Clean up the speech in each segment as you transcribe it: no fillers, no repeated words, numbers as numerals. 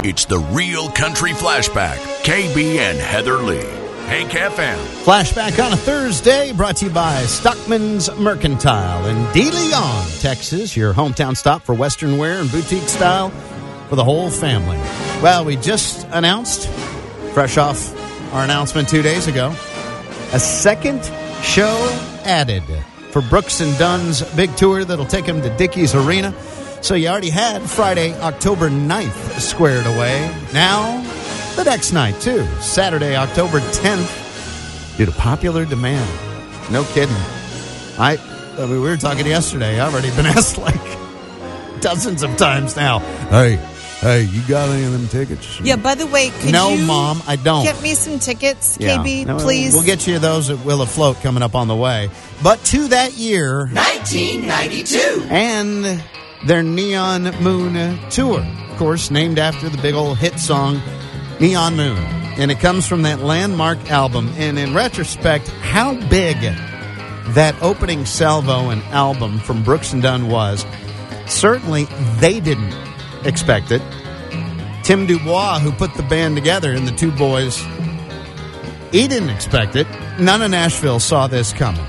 It's the Real Country Flashback. KB and Heather Lee. Hank FM. Flashback on a Thursday, brought to you by Stockman's Mercantile in De Leon, Texas, your hometown stop for Western wear and boutique style for the whole family. Well, we just announced, fresh off our announcement 2 days ago, a second show added for Brooks and Dunn's big tour that'll take them to Dickies Arena. So you already had Friday, October 9th squared away. Now, the next night, too. Saturday, October 10th, due to popular demand. No kidding. I mean, we were talking yesterday. I've already been asked like dozens of times now. Hey, you got any of them tickets? Yeah, by the way, could No, you Mom, I don't. get me some tickets, Yeah. KB, No, please? We'll get you those at Will Afloat coming up on the way. But to that year, 1992. and their Neon Moon tour, of course, named after the big old hit song Neon Moon. And it comes from that landmark album. And in retrospect, how big that opening salvo and album from Brooks and Dunn was, certainly they didn't expect it. Tim Dubois, who put the band together, and the two boys, he didn't expect it. None of Nashville saw this coming.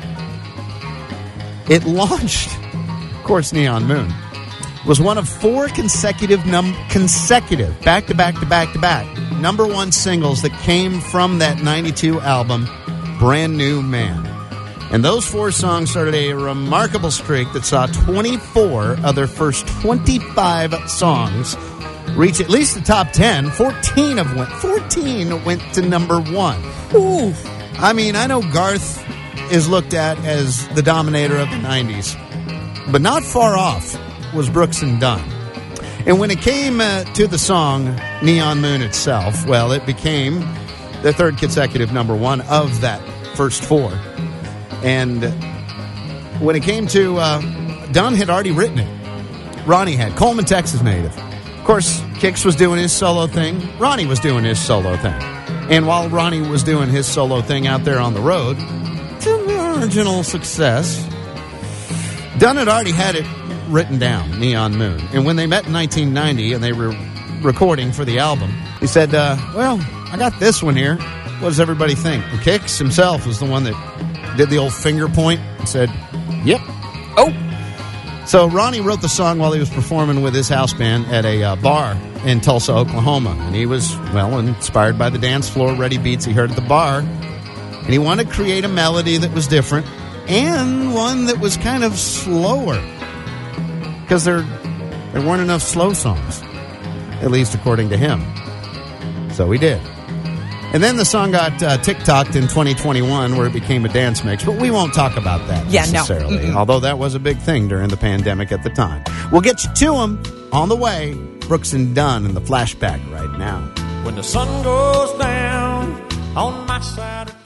It launched, of course, Neon Moon was one of four consecutive back-to-back number one singles that came from that 92 album, Brand New Man. And those four songs started a remarkable streak that saw 24 of their first 25 songs reach at least the top 10. 14 went to number one. Ooh. I mean, I know Garth is looked at as the dominator of the 90s, but not far off was Brooks and Dunn. And when it came to the song Neon Moon itself, well, it became the third consecutive number one of that first four. And when it came to Dunn had already written it. Ronnie had. Coleman, Texas native. Of course, Kix was doing his solo thing. Ronnie was doing his solo thing. And while Ronnie was doing his solo thing out there on the road, to marginal success, Dunn had already had it written down, Neon Moon. And when they met in 1990 and they were recording for the album, he said, well, I got this one here. What does everybody think? And Kix himself was the one that did the old finger point and said, yep. Oh. So Ronnie wrote the song while he was performing with his house band at a bar in Tulsa, Oklahoma. And he was, well, inspired by the dance floor ready beats he heard at the bar. And he wanted to create a melody that was different and one that was kind of slower, because there weren't enough slow songs, at least according to him. So he did. And then the song got TikToked in 2021, where it became a dance mix. But we won't talk about that necessarily, although that was a big thing during the pandemic at the time. We'll get you to them on the way. Brooks and Dunn in the flashback right now. When the sun goes down on my side of